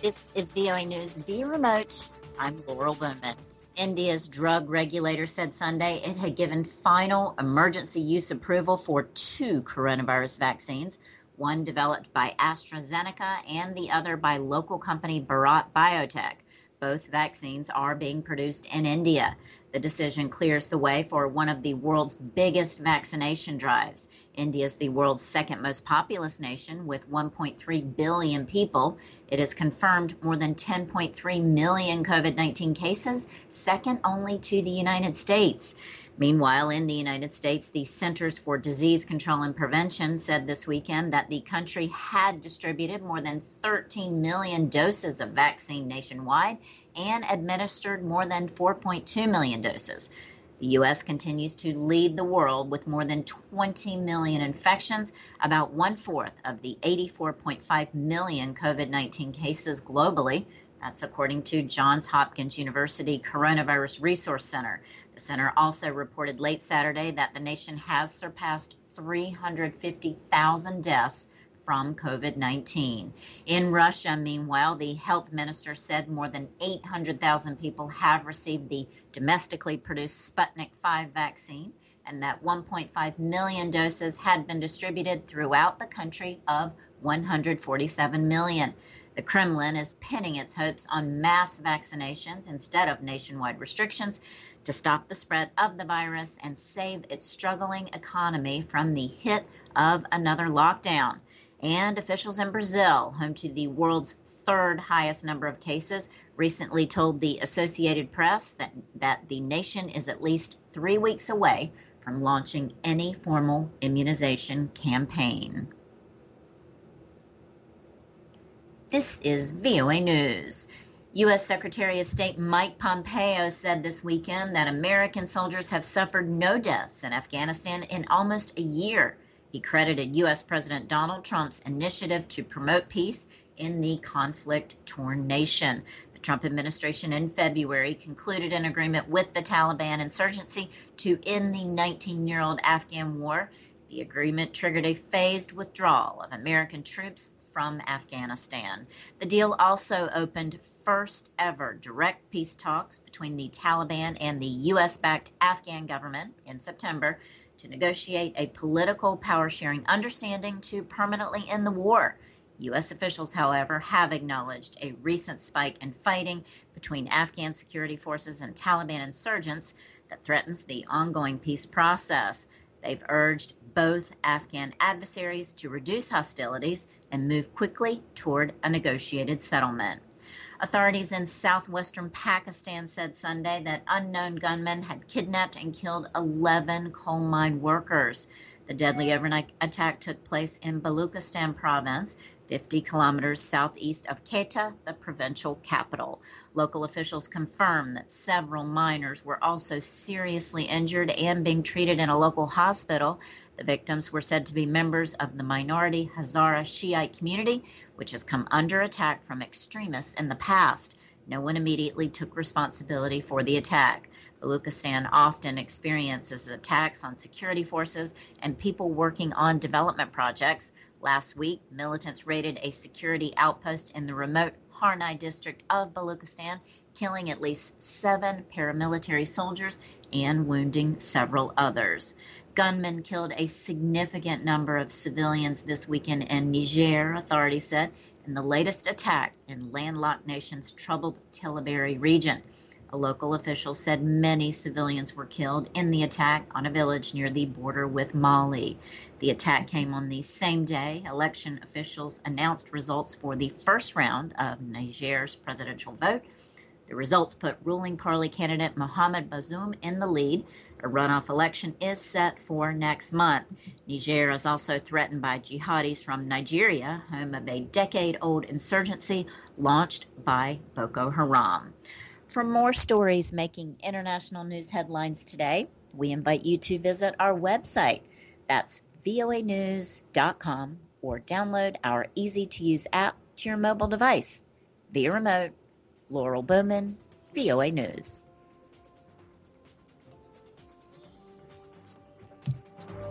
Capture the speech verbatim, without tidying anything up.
This is V O A News via remote. I'm Laurel Bowman. India's drug regulator said Sunday it had given final emergency use approval for two coronavirus vaccines, one developed by AstraZeneca and the other by local company Bharat Biotech. Both vaccines are being produced in India. The decision clears the way for one of the world's biggest vaccination drives. India is the world's second most populous nation with one point three billion people. It has confirmed more than ten point three million COVID nineteen cases, second only to the United States. Meanwhile, in the United States, the Centers for Disease Control and Prevention said this weekend that the country had distributed more than thirteen million doses of vaccine nationwide and administered more than four point two million doses. The U S continues to lead the world with more than twenty million infections, about one-fourth of the eighty-four point five million COVID nineteen cases globally. That's according to Johns Hopkins University Coronavirus Resource Center. The center also reported late Saturday that the nation has surpassed three hundred fifty thousand deaths from COVID nineteen. In Russia, meanwhile, the health minister said more than eight hundred thousand people have received the domestically produced Sputnik five vaccine and that one point five million doses had been distributed throughout the country of one hundred forty-seven million. The Kremlin is pinning its hopes on mass vaccinations instead of nationwide restrictions to stop the spread of the virus and save its struggling economy from the hit of another lockdown. And officials in Brazil, home to the world's third highest number of cases, recently told the Associated Press that, that the nation is at least three weeks away from launching any formal immunization campaign. This is V O A News. U S Secretary of State Mike Pompeo said this weekend that American soldiers have suffered no deaths in Afghanistan in almost a year. He credited U S President Donald Trump's initiative to promote peace in the conflict-torn nation. The Trump administration in February concluded an agreement with the Taliban insurgency to end the nineteen-year-old Afghan war. The agreement triggered a phased withdrawal of American troops from Afghanistan. The deal also opened first ever direct peace talks between the Taliban and the U S-backed Afghan government in September to negotiate a political power-sharing understanding to permanently end the war. U S officials, however, have acknowledged a recent spike in fighting between Afghan security forces and Taliban insurgents that threatens the ongoing peace process. They've urged both Afghan adversaries to reduce hostilities and move quickly toward a negotiated settlement. Authorities in southwestern Pakistan said Sunday that unknown gunmen had kidnapped and killed eleven coal mine workers. The deadly overnight attack took place in Baluchistan province, fifty kilometers southeast of Quetta, the provincial capital. Local officials confirmed that several miners were also seriously injured and being treated in a local hospital. The victims were said to be members of the minority Hazara Shiite community, which has come under attack from extremists in the past. No one immediately took responsibility for the attack. Baluchistan often experiences attacks on security forces and people working on development projects. Last week, militants raided a security outpost in the remote Harnai district of Baluchistan, killing at least seven paramilitary soldiers and wounding several others. Gunmen killed a significant number of civilians this weekend in Niger, authorities said, in the latest attack in landlocked nation's troubled Tillabéri region. A local official said many civilians were killed in the attack on a village near the border with Mali. The attack came on the same day election officials announced results for the first round of Niger's presidential vote. The results put ruling party candidate Mohamed Bazoum in the lead. A runoff election is set for next month. Niger is also threatened by jihadis from Nigeria, home of a decade-old insurgency launched by Boko Haram. For more stories making international news headlines today, we invite you to visit our website. That's V O A news dot com or download our easy-to-use app to your mobile device. Via remote, Laurel Bowman, V O A News.